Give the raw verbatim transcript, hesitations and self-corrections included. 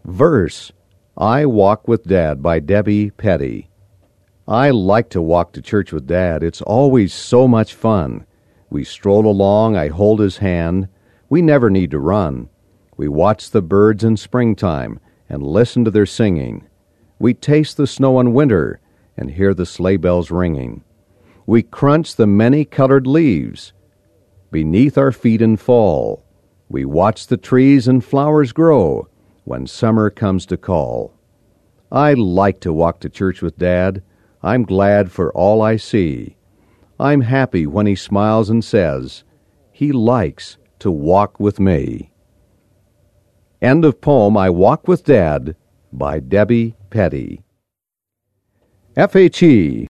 Verse, I Walk with Dad by Debbie Petty. I like to walk to church with Dad. It's always so much fun. We stroll along, I hold his hand. We never need to run. We watch the birds in springtime and listen to their singing. We taste the snow in winter and hear the sleigh bells ringing. We crunch the many-colored leaves beneath our feet in fall. We watch the trees and flowers grow when summer comes to call. I like to walk to church with Dad. I'm glad for all I see. I'm happy when he smiles and says he likes to walk with me. End of poem I Walk with Dad by Debbie Petty. F H E